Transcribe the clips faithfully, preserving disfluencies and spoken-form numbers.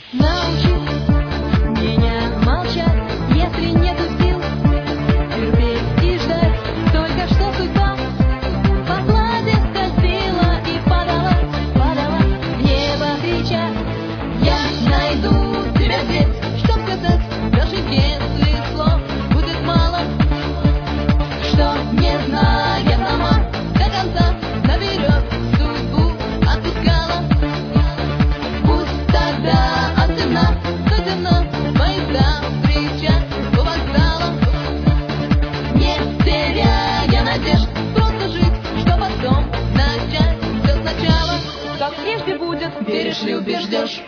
Научи меня молчать, если нету сил терпеть и ждать. Только что судьба по глади скользила и падала, падала в небо, крича: я найду тебя здесь, чтоб сказать, даже если слов будет мало, что не зная сама до конца наперед судьбу отыскала. Пусть тогда от темна до темна поезда встречать у вокзала, не теряя надежд, просто жить, что потом начать все сначала. Как прежде будет, веришь ли, убеждешь.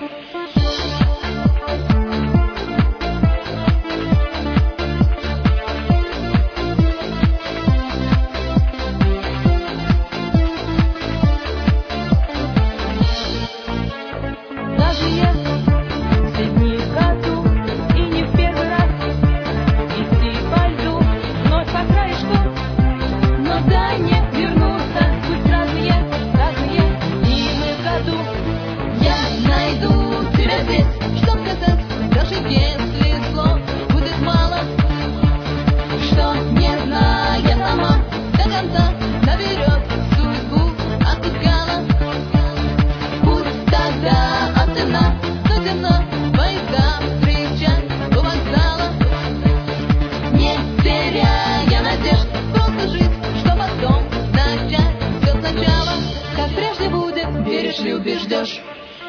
Даже если все дни в году и не в первый раз идти по льду вновь по краешку, но дай мне вернуться, пусть разные, разные зимы в году. Я найду тебя здесь, чтоб сказать, даже если слов будет мало, что не зная сама до конца наперед судьбу отыскала. Пусть тогда от темна до темна поезда встречать у вокзала, не теряя надежд, просто жить, что потом начать все сначала. Как прежде будет, веришь ли, убеждешь.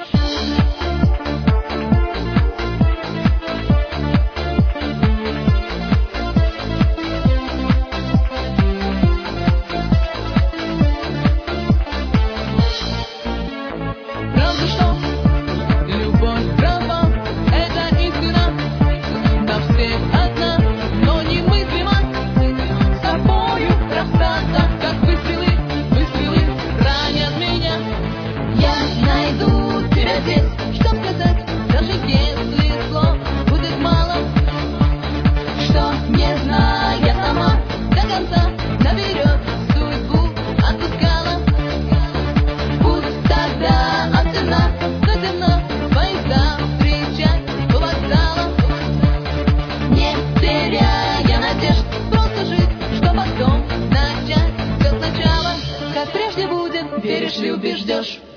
Правда, что любовь права, это истина, на всех одна, но немыслимо с тобою расстаться, как выстрелы, выстрелы ранят меня. Я найду тебя здесь, чтоб сказать, даже если слов будет мало, что не зная сама до конца наперед судьбу отпускала. Пусть тогда от темна до темна поезда встречать у вокзала, не теряя надежд, просто жить, что потом начать все сначала. Как прежде будет, веришь ли, убеждешь.